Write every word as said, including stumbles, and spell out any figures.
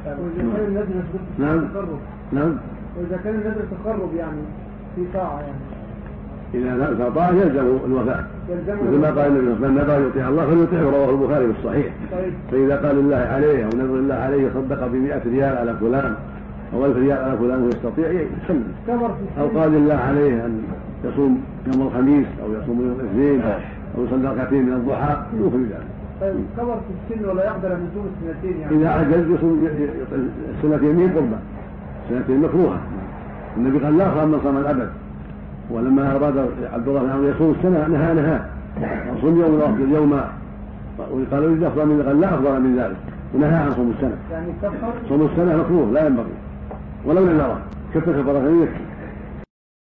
نعم نعم. وإذا كان النذر تقرب يعني في طاعة يعني إذا كان طاعة يلزم الوفاء مثل ما قال النبي من نذر يطيع الله فليطيعه، رواه البخاري في الصحيح. فإذا قال الله عليه أو نذر الله عليه صدق بمئة ريال على فلان أو ألف ريال على فلان ويستطيع يسمى، أو قال الله عليه أن يصوم يوم الخميس أو يصوم يوم الاثنين أو يصلي ركعتين من الضحى يوفي بذلك. طيب كبر في السن ولا يقدر أن يصوم السنتين يعني؟ إذا عجز يصوم السنة يمين قربة، سنتين مكروهة. النبي قال لا صام من صام الأبد، ولما أراد عبد الله بن عمرو يصوم السنة نهى نهى صوم يوم الأفضل يوما، وقالوا إذا أفضل من قال لا أفضل من ذلك ونهى عن صوم السنة. يعني كفر صوم السنة مكروه لا ينبغي ولو نذره كفر كفارة يكفي.